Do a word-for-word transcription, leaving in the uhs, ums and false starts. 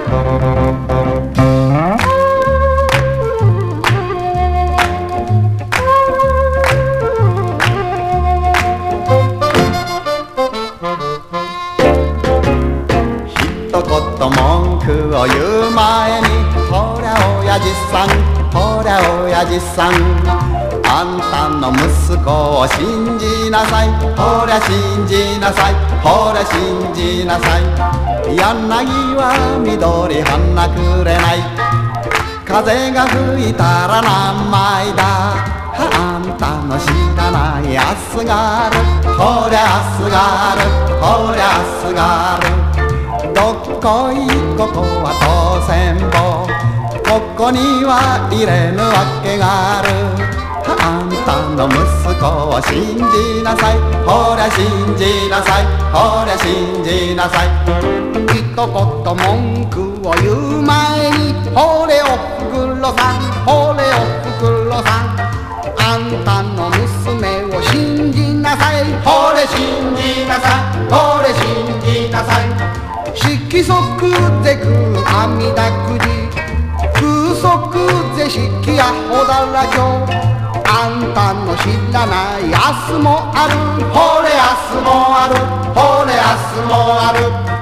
文句を言う前にほら親父さんほら親父さんあんたの息子を信じなさいほら信じなさいほら信じなさい柳は緑花くれない風が吹いたら何枚だあんたの知らない明日があるほら明日があるほら明日があるどっこいここは当選簿ここには入れぬわけがあるあんたの息子を信じなさいほら信じなさいほら信じなさい一言文句を言う前にほれおふくろさんほれおふくろさんあんたの娘を信じなさいほれ信じなさいほれ信じなさい色即是空阿弥陀くじ空即是式やほだら町あんたの知らない明日もあるほれ明日もあるほれ明日もある